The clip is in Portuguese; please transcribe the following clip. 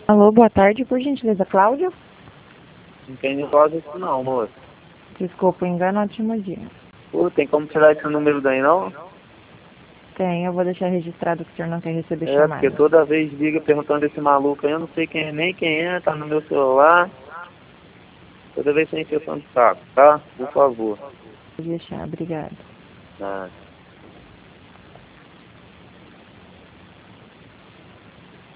Alô, boa tarde, por gentileza, Cláudia? Não tem negócio disso não, moço. Desculpa, engano, ótimo dia. Pô, tem como tirar esse número daí não? Tem, eu vou deixar registrado que o senhor não quer receber É, chamada. porque toda vez liga perguntando desse maluco aí, eu não sei quem é, nem quem é, tá no meu celular. Toda vez tem encheção de saco, tá? Por favor. Vou deixar, obrigada. Ah.